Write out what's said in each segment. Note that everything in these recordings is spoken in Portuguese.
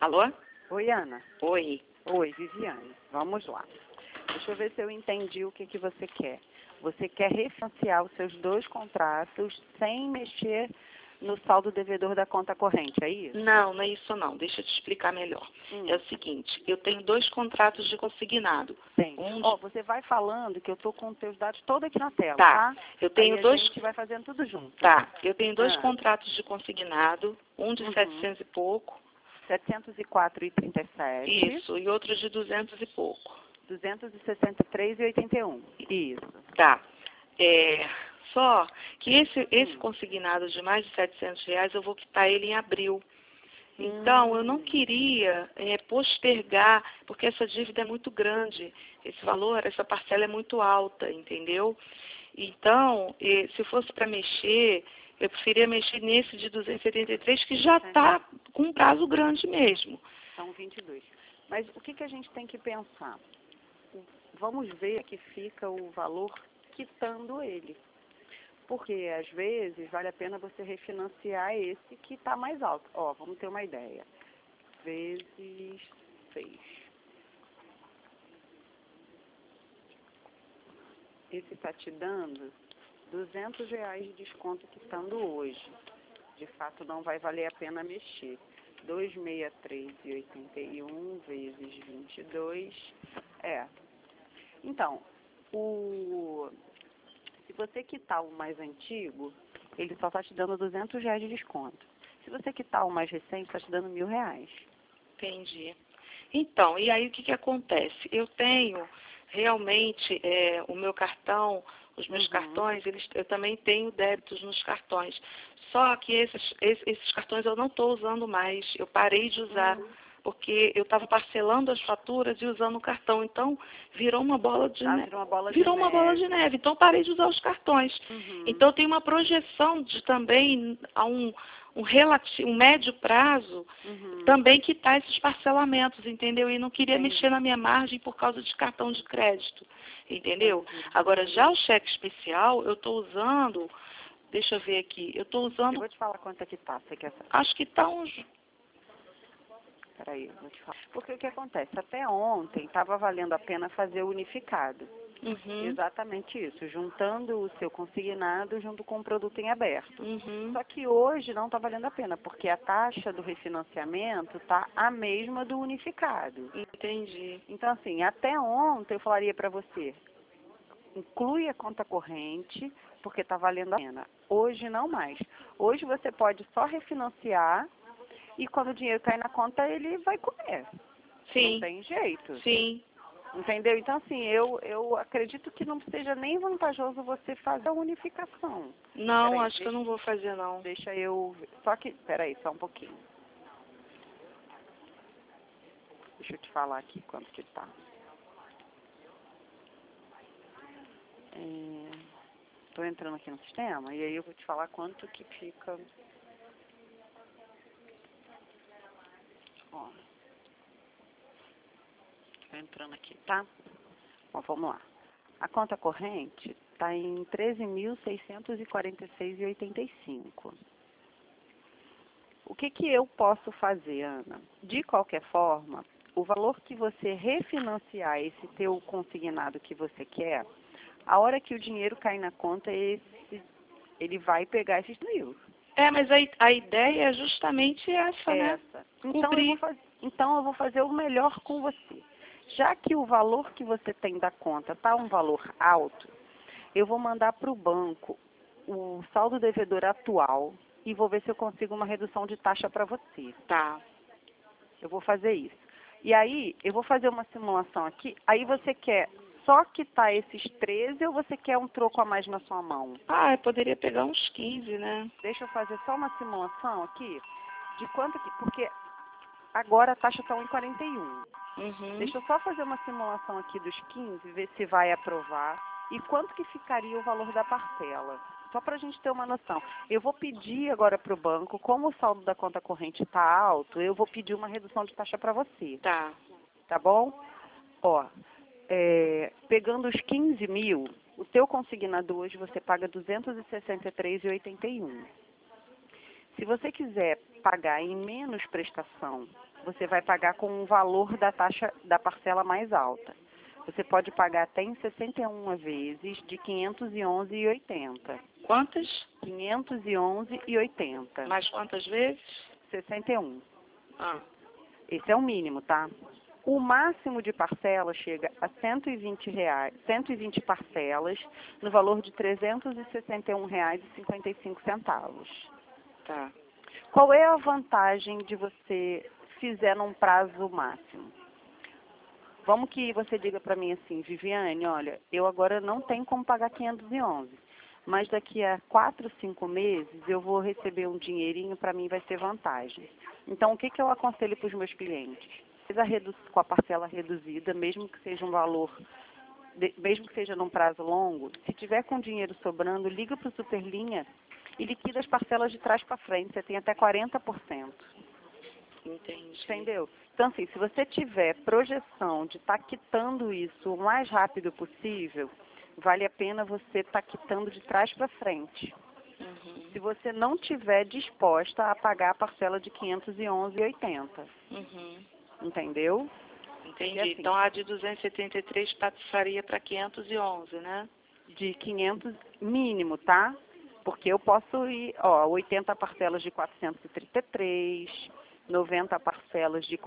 Alô? Oi, Ana. Oi. Oi, Viviane. Vamos lá. Deixa eu ver se eu entendi o que você quer. Você quer refinanciar os seus 2 contratos sem mexer no saldo devedor da conta corrente, é isso? Não, não é isso não. Deixa eu te explicar melhor. É o seguinte, eu tenho 2 contratos de consignado. Tem. Você vai falando que eu estou com os teus dados todos aqui na tela, Tá. tá? Eu tenho Aí dois... a gente vai fazendo tudo junto. Tá. Eu tenho 2 contratos de consignado, um de 700 e pouco. 704,37. Isso, e outro de 200 e pouco. 263,81. Isso. Tá. Só que esse consignado de mais de R$ 700, eu vou quitar ele em abril. Então, eu não queria postergar, porque essa dívida é muito grande. Esse valor, essa parcela é muito alta, entendeu? Então, se fosse para mexer, eu preferia mexer nesse de 273, que já está com um prazo grande mesmo. São 22. Mas o que a gente tem que pensar? Vamos ver que fica o valor quitando ele. Porque, às vezes, vale a pena você refinanciar esse que está mais alto. Vamos ter uma ideia. Vezes 6. Esse está te dando R$ 200 de desconto quitando hoje. De fato, não vai valer a pena mexer. 263,81 vezes 22. Então, se você quitar o mais antigo, ele só está te dando R$ 200 de desconto. Se você quitar o mais recente, está te dando R$ 1.000. Entendi. Então, e aí o que acontece? Eu tenho realmente o meu cartão, os meus cartões, eu também tenho débitos nos cartões. Só que esses cartões eu não estou usando mais. Eu parei de usar, porque eu estava parcelando as faturas e usando o cartão. Então, virou uma bola de neve. Virou uma bola de neve. Então, parei de usar os cartões. Então, tem uma projeção de também a um médio prazo, também quitar esses parcelamentos, entendeu? E não queria mexer na minha margem por causa de cartão de crédito, entendeu? Agora, já o cheque especial, eu estou usando, deixa eu ver aqui, eu estou usando... Eu vou te falar quanto é que está, você quer saber? Acho que está uns... Peraí, eu vou te falar. Porque o que acontece? Até ontem estava valendo a pena fazer o unificado. Exatamente isso, juntando o seu consignado junto com o produto em aberto. Só que hoje não está valendo a pena, porque a taxa do refinanciamento está a mesma do unificado. Entendi. Então, assim, até ontem eu falaria para você, inclui a conta corrente, porque está valendo a pena. Hoje não mais. Hoje você pode só refinanciar e quando o dinheiro cai na conta, ele vai comer. Sim. Não tem jeito. Sim. Entendeu? Então, assim, eu acredito que não seja nem vantajoso você fazer a unificação. Não, acho que eu não vou fazer, não. Deixa eu... Só que... Peraí, só um pouquinho. Deixa eu te falar aqui quanto que tá. Tô entrando aqui no sistema e aí eu vou te falar quanto que fica... Tô entrando aqui, tá? Bom, vamos lá. A conta corrente está em 13.646,85. O que eu posso fazer, Ana? De qualquer forma, o valor que você refinanciar esse teu consignado que você quer, a hora que o dinheiro cair na conta, ele vai pegar esses 1.000. Mas a ideia é justamente essa, né? Então eu vou fazer o melhor com você. Já que o valor que você tem da conta está um valor alto, eu vou mandar para o banco o saldo devedor atual e vou ver se eu consigo uma redução de taxa para você. Tá. Eu vou fazer isso. E aí, eu vou fazer uma simulação aqui. Aí você quer só quitar esses 13 ou você quer um troco a mais na sua mão? Eu poderia pegar uns 15, né? Deixa eu fazer só uma simulação aqui de quanto que... Porque agora a taxa está 1,41. Deixa eu só fazer uma simulação aqui dos 15, ver se vai aprovar e quanto que ficaria o valor da parcela. Só para a gente ter uma noção. Eu vou pedir agora para o banco, como o saldo da conta corrente está alto, eu vou pedir uma redução de taxa para você. Tá. Tá bom? Pegando os 15 mil, o teu consignado hoje você paga R$ 263,81. Se você quiser pagar em menos prestação, você vai pagar com o valor da taxa da parcela mais alta. Você pode pagar até em 61 vezes de R$ 511,80. Quantas? R$ 511,80. Mais quantas vezes? 61. Ah. Esse é o mínimo, tá? O máximo de parcela chega a R$ 120 parcelas, no valor de R$ 361,55. Tá. Qual é a vantagem de você fizer num prazo máximo? Vamos que você diga para mim assim, Viviane, olha, eu agora não tenho como pagar 511, mas daqui a 4, 5 meses eu vou receber um dinheirinho, para mim vai ser vantagem. Então, o que eu aconselho para os meus clientes? Com a parcela reduzida, mesmo que seja um valor, mesmo que seja num prazo longo, se tiver com dinheiro sobrando, liga para o Superlinha e liquida as parcelas de trás para frente, você tem até 40%. Entendi. Entendeu? Então, assim, se você tiver projeção de estar quitando isso o mais rápido possível, vale a pena você estar quitando de trás para frente. Uhum. Se você não estiver disposta a pagar a parcela de R$ 511,80. Uhum. Entendeu? Entendi. Assim, então, a de 273 passaria para 511, né? De 500 mínimo, tá? Porque eu posso ir, ó, 80 parcelas de 433, 90 parcelas de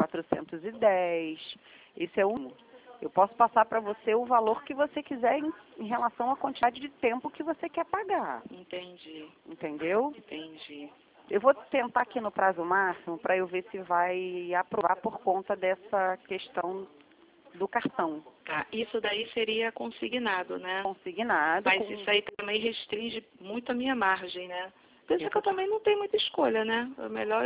410. Esse é um. Eu posso passar para você o valor que você quiser em relação à quantidade de tempo que você quer pagar. Entendi. Entendeu? Entendi. Eu vou tentar aqui no prazo máximo para eu ver se vai aprovar por conta dessa questão do cartão. Tá. Isso daí seria consignado, né? Consignado. Mas isso aí também restringe muito a minha margem, né? Pensa que eu também não tenho muita escolha, né? É melhor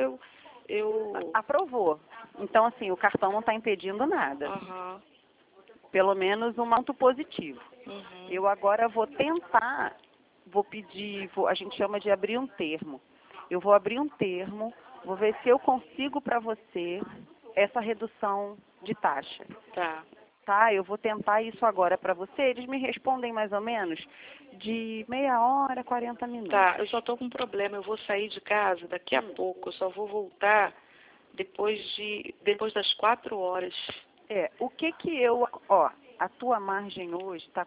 eu... Aprovou. Então, assim, o cartão não está impedindo nada. Uhum. Pelo menos um ponto positivo. Uhum. Eu agora vou tentar, vou pedir, a gente chama de abrir um termo. Eu vou abrir um termo, vou ver se eu consigo para você essa redução de taxa. Tá. Tá, eu vou tentar isso agora para você. Eles me respondem mais ou menos de meia hora, 40 minutos. Tá, eu só tô com um problema. Eu vou sair de casa daqui a pouco. Eu só vou voltar depois das 4 horas. O que eu... Ó, a tua margem hoje está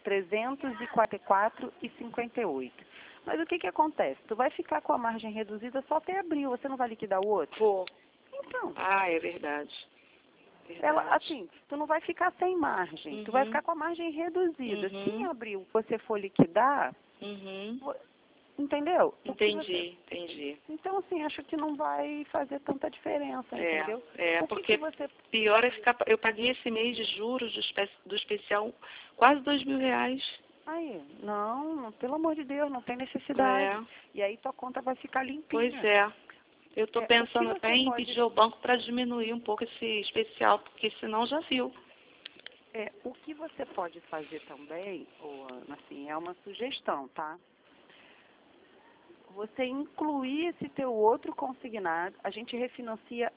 344,58. Mas o que acontece? Tu vai ficar com a margem reduzida só até abril. Você não vai liquidar o outro? Vou. Então. Ah, é verdade. Ela, assim, tu não vai ficar sem margem. Uhum. Tu vai ficar com a margem reduzida. Uhum. Se em abril você for liquidar, entendeu? Entendi. Então, assim, acho que não vai fazer tanta diferença, entendeu? Porque pior é ficar... Eu paguei esse mês de juros do especial quase R$2.000. Aí, não, pelo amor de Deus, não tem necessidade. E aí tua conta vai ficar limpinha. Pois é. Eu estou pensando até em pedir ao banco para diminuir um pouco esse especial, porque senão já viu. O que você pode fazer também, assim, é uma sugestão, tá? Você incluir esse teu outro consignado, a gente refinancia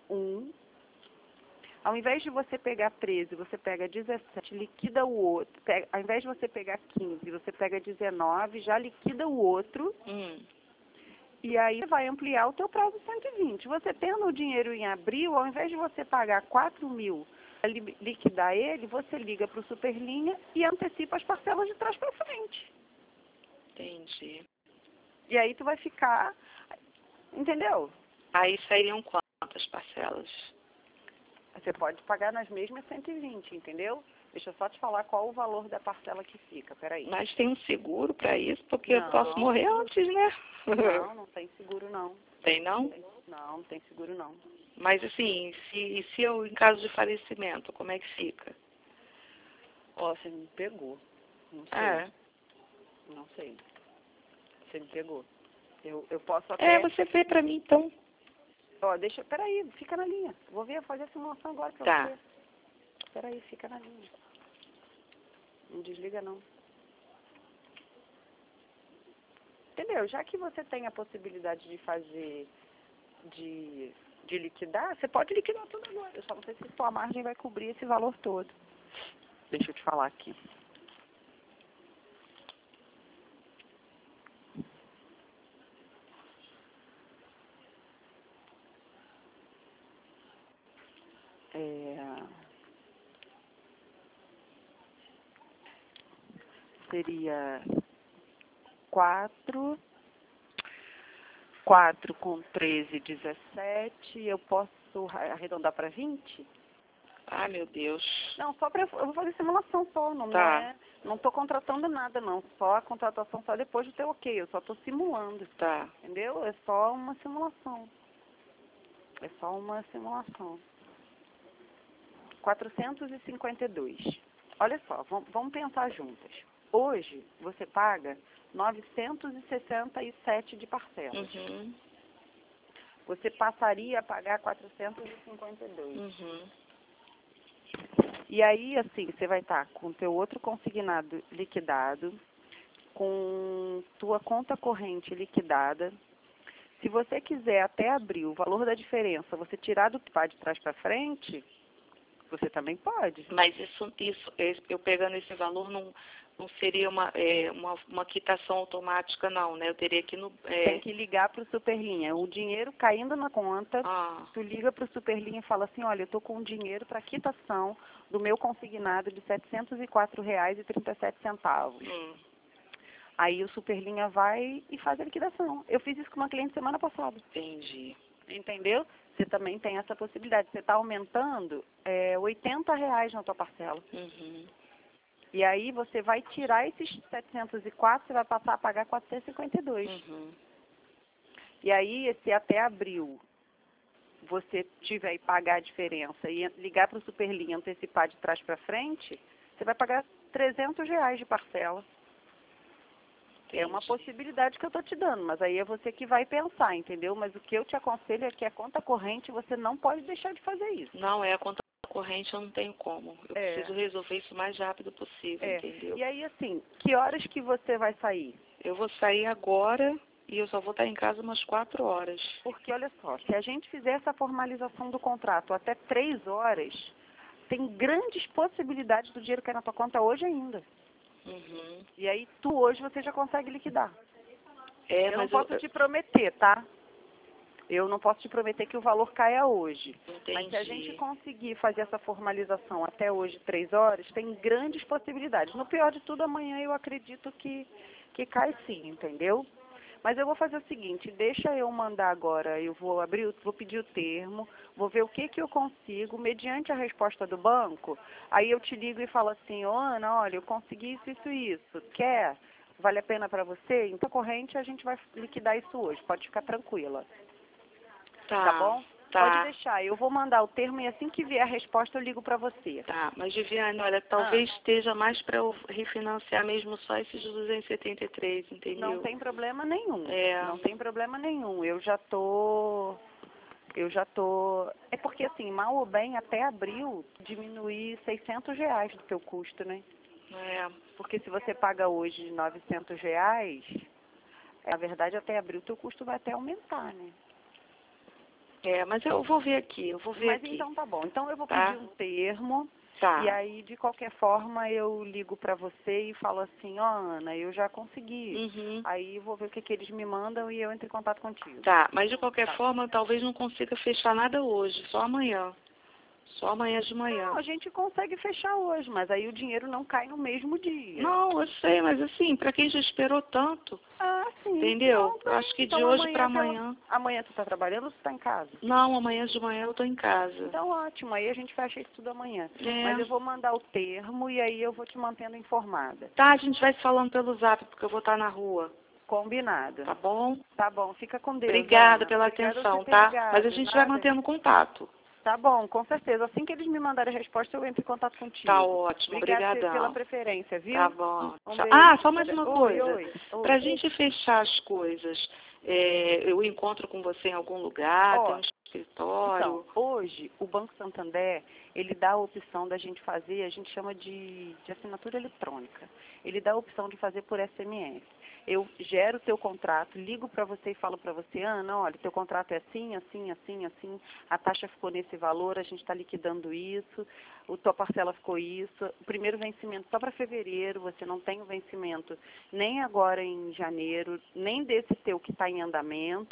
ao invés de você pegar 13, você pega 17, liquida o outro. Ao invés de você pegar 15, você pega 19, já liquida o outro. E aí vai ampliar o teu prazo 120. Você tendo o dinheiro em abril, ao invés de você pagar 4.000 para liquidar ele, você liga para o Superlinha e antecipa as parcelas de trás para frente. Entendi. E aí tu vai ficar, entendeu? Aí sairiam quantas parcelas? Você pode pagar nas mesmas 120, entendeu? Deixa eu só te falar qual o valor da parcela que fica, peraí. Mas tem um seguro para isso? Porque eu posso morrer antes, né? Não tem seguro não. Tem não? Não tem seguro não. Mas assim, se eu, em caso de falecimento, como é que fica? Você me pegou. Não sei. Não sei. Você me pegou. Eu posso até... você vê para mim então. Peraí, fica na linha. Vou fazer a simulação agora pra você. Peraí, fica na linha. Não desliga não. Entendeu? Já que você tem a possibilidade de fazer, de liquidar, você pode liquidar tudo agora. Eu só não sei se sua margem vai cobrir esse valor todo. Deixa eu te falar aqui. Seria 4 com 13, 17. Eu posso arredondar para 20? Ah, meu Deus. Não, eu vou fazer simulação só, não estou contratando nada, não. Só a contratação só depois do teu ok. Eu só estou simulando. Tá. Entendeu? É só uma simulação. 452. Olha só, vamos pensar juntas. Hoje, você paga 967 de parcelas. Uhum. Você passaria a pagar 452. Uhum. E aí, assim, você vai estar com o teu outro consignado liquidado, com tua conta corrente liquidada. Se você quiser até abril o valor da diferença, você tirar do PAD de trás para frente, você também pode. Mas isso, eu pegando esse valor não seria uma quitação automática, não, né? Eu teria que Tem que ligar para o Superlinha. O dinheiro caindo na conta, tu liga para o Superlinha e fala assim, olha, eu estou com dinheiro para quitação do meu consignado de R$ 704,37. Aí o Superlinha vai e faz a liquidação. Eu fiz isso com uma cliente semana passada. Entendi. Entendeu? Você também tem essa possibilidade. Você está aumentando R$ 80 na tua parcela. Uhum. E aí você vai tirar esses 704, você vai passar a pagar 452. Uhum. E aí, se até abril você tiver e pagar a diferença e ligar para o Superlinha antecipar de trás para frente, você vai pagar R$ 300 de parcela. Entendi. É uma possibilidade que eu estou te dando, mas aí é você que vai pensar, entendeu? Mas o que eu te aconselho é que a conta corrente você não pode deixar de fazer isso. Não, a conta corrente eu não tenho como. Eu preciso resolver isso o mais rápido possível, entendeu? E aí, assim, que horas que você vai sair? Eu vou sair agora e eu só vou estar em casa umas 4 horas. Porque, olha só, se a gente fizer essa formalização do contrato até 3 horas, tem grandes possibilidades do dinheiro cair na tua conta hoje ainda. Uhum. E aí, hoje você já consegue liquidar. Eu não mas posso te prometer, tá? Eu não posso te prometer que o valor caia hoje. Entendi. Mas se a gente conseguir fazer essa formalização até hoje, 3 horas, tem grandes possibilidades. No pior de tudo, amanhã eu acredito que cai sim, entendeu? Mas eu vou fazer o seguinte, deixa eu mandar agora, eu vou pedir o termo, vou ver o que eu consigo, mediante a resposta do banco, aí eu te ligo e falo assim, Ana, olha, eu consegui isso, quer? Vale a pena para você? Então, corrente, a gente vai liquidar isso hoje, pode ficar tranquila. Tá bom? Tá. Pode deixar, eu vou mandar o termo e assim que vier a resposta eu ligo para você. Tá, mas Viviane, olha, talvez esteja mais para eu refinanciar mesmo só esses 273, entendeu? Não tem problema nenhum. É. Não tem problema nenhum. Eu já tô... É porque assim, mal ou bem, até abril, diminuir R$ 600 do teu custo, né? É. Porque se você paga hoje R$ 900, na verdade até abril teu custo vai até aumentar, né? É, mas eu vou ver aqui, Mas então tá bom. Então eu vou pedir um termo. Tá. E aí, de qualquer forma, eu ligo para você e falo assim, Ana, eu já consegui. Uhum. Aí eu vou ver o que eles me mandam e eu entro em contato contigo. Tá, mas de qualquer forma, eu talvez não consiga fechar nada hoje, só amanhã. Só amanhã de manhã. Não, a gente consegue fechar hoje, mas aí o dinheiro não cai no mesmo dia. Não, eu sei, mas assim, para quem já esperou tanto, sim. entendeu? Eu acho que de hoje para amanhã. Amanhã tu tá trabalhando ou tu tá em casa? Não, amanhã de manhã eu tô em casa. Então ótimo, aí a gente fecha isso tudo amanhã. É. Mas eu vou mandar o termo e aí eu vou te mantendo informada. Tá, a gente vai se falando pelo zap, porque eu vou estar na rua. Combinado. Tá bom? Tá bom, fica com Deus. Obrigada Ana. pela Obrigada atenção, por ter tá? ligado. Mas a gente vai mantendo contato. Tá bom, com certeza. Assim que eles me mandarem a resposta, eu entro em contato contigo. Tá ótimo, obrigada pela preferência, viu? Tá bom. Só mais uma coisa. Oi. Pra gente fechar as coisas, eu encontro com você em algum lugar, tem um escritório. Então, hoje, o Banco Santander, ele dá a opção da gente fazer, a gente chama de assinatura eletrônica. Ele dá a opção de fazer por SMS. Eu gero o teu contrato, ligo para você e falo para você, Ana, olha, teu contrato é assim, assim, assim, assim, a taxa ficou nesse valor, a gente está liquidando isso, a tua parcela ficou isso, o primeiro vencimento só para fevereiro, você não tem o vencimento nem agora em janeiro, nem desse teu que está em andamento,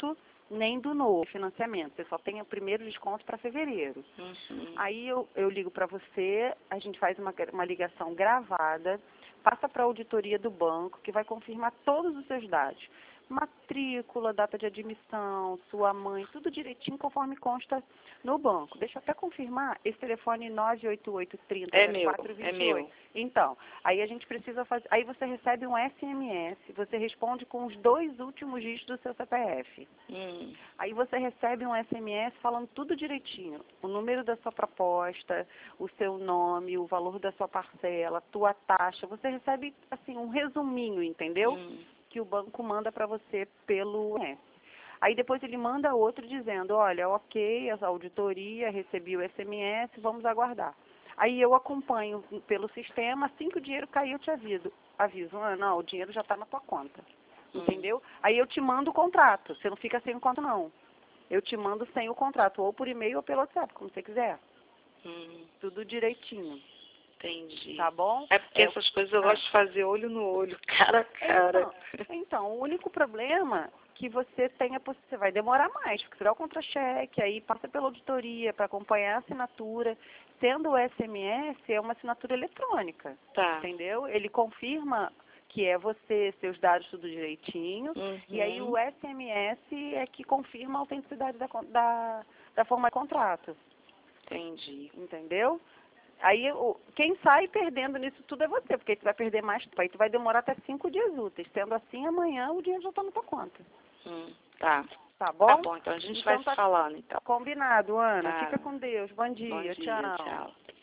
nem do novo financiamento. Você só tem o primeiro desconto para fevereiro. Aí eu ligo para você, a gente faz uma ligação gravada, passa para a auditoria do banco, que vai confirmar todos os seus dados. Matrícula, data de admissão, sua mãe, tudo direitinho conforme consta no banco. Deixa eu até confirmar, esse telefone 98830 é meu. Então, aí a gente precisa fazer, aí você recebe um SMS, você responde com os 2 últimos dígitos do seu CPF. Aí você recebe um SMS falando tudo direitinho, o número da sua proposta, o seu nome, o valor da sua parcela, tua taxa, você recebe assim um resuminho, entendeu? Que o banco manda para você pelo SMS. Aí depois ele manda outro dizendo, olha, ok, a auditoria, recebi o SMS, vamos aguardar. Aí eu acompanho pelo sistema, assim que o dinheiro cair eu te aviso, não, o dinheiro já está na tua conta, entendeu? Aí eu te mando o contrato, você não fica sem o contrato não. Eu te mando sem o contrato, ou por e-mail ou pelo WhatsApp, como você quiser. Tudo direitinho. Entendi. Tá bom? É porque essas coisas eu gosto de fazer olho no olho, cara a cara. Então, o único problema que você tenha, você vai demorar mais, porque você dá o contra-cheque, aí passa pela auditoria para acompanhar a assinatura. Sendo o SMS, é uma assinatura eletrônica, entendeu? Ele confirma que é você, seus dados tudo direitinho, e aí o SMS é que confirma a autenticidade da forma de contrato. Entendi. Entendeu? Aí, quem sai perdendo nisso tudo é você, porque tu vai perder mais tempo. Aí tu vai demorar até 5 dias úteis. Sendo assim, amanhã o dinheiro já está na tua conta. Tá. Tá bom? Tá bom, então a gente vai se falando, então. Combinado, Ana. Tá. Fica com Deus. Bom dia. Bom dia, tchau.